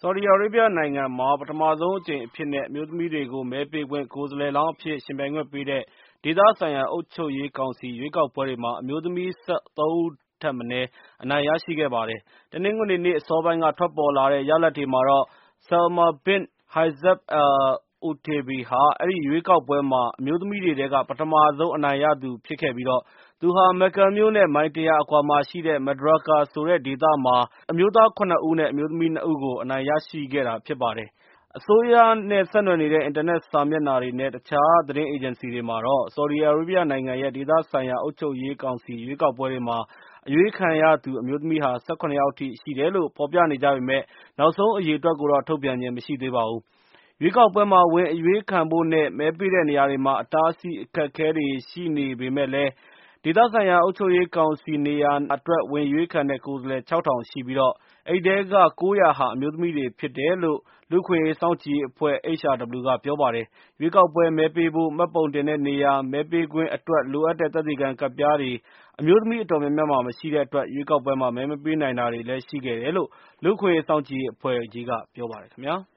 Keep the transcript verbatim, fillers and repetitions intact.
ဆော်ဒီအာရေးဗျနိုင်ငံမှာပထမဆုံးအကြိမ်အဖြစ်နဲ့အမျိုးသမီးတွေကိုမဲပေးခွင့်ကိုယ်စားလှယ်လောင်းအဖြစ်ရှင်ပြိုင်ခွင့်ပေးတဲ့ဒေသဆိုင်ရာအုပ်ချုပ်ရေးကောင်စီရွေးကောက်ပွဲတွေမှာအမျိုးသမီး ၁၃ ဦးထက်မနည်းအနိုင်ရရှိခဲ့ပါတယ်။တနင်္ဂနွေနေ့အစောပိုင်းကထွက်ပေါ်လာတဲ့ရလဒ်တွေမှာတော့ Salma bint Haizab al-Otaiba ဟာ အဲဒီရွေးကောက်ပွဲမှာအမျိုးသမီးတွေထဲကပထမဆုံးအနိုင်ရသူဖြစ်ခဲ့ပြီး၊ သူဟာ Mecca မြို့နဲ့မိုင် ၁၀၀ အကွာမှာရှိတဲ့ Madraka ဆိုတဲ့ဒေသမှာအမျိုးသား ၇ ဦးနဲ့ အမျိုးသမီး ၂ ဦးကို အနိုင်ရရှိခဲ့တာဖြစ်ပါတယ်။ အစိုးရနဲ့ဆက်နွယ်နေတဲ့ အင်တာနက်စာမျက်နှာတွေနဲ့ တခြားသတင်းအေဂျင်စီတွေမှာတော့ ဆော်ဒီအာရေးဗျနိုင်ငံရဲ့ဒေသဆိုင်ရာအုပ်ချုပ်ရေးကောင်စီရွေးကောက်ပွဲတွေမှာအရွေးခံရသူအမျိုးသမီးဟာ ၁၇ ယောက်အထိရှိတယ်လို့ ဖော်ပြနေကြပေမယ့် နောက်ဆုံးအရေအတွက်ကိုတော့ထုတ်ပြန်ခြင်းမရှိသေးပါဘူး။ ရွေးကောက်ပွဲမှာဝင်အရွေးခံဖို့နဲ့ မဲပေးတဲ့နေရာတွေမှာ အတားအဆီးအခက်အခဲတွေရှိနေပေမယ့်လည်း ဒေသဆိုင်ရာအုပ်ချုပ်ရေးကောင်စီနေရာအတွက်ဝင်ရွေးခံတဲ့ကိုယ်စားလှယ် ခြောက်ထောင်ရှိပြီး၊ အဲဒီထဲက ၉၀၀ ဟာ အမျိုးသမီးတွေဖြစ်တယ်လို့ လူ့အခွင့်အရေးစောင့်ကြည့်ရေးအဖွဲ့ H R W က ပြောပါတယ်။ ရွေးကောက်ပွဲမဲပေးဖို့ မှတ်ပုံတင်တဲ့နေရာ၊ မဲပေးခွင့်အတွက်လိုအပ်တဲ့သက်သေခံကဒ်ပြားတွေအမျိုးသမီးအတော်များများမှာမရှိတဲ့အတွက် ရွေးကောက်ပွဲမှာမဲမပေးနိုင်တာတွေလည်းရှိခဲ့တယ်လို့ လူ့အခွင့်အရေးစောင့်ကြည့်ရေးအဖွဲ့ကြီးကပြောပါတယ်ခင်ဗျာ။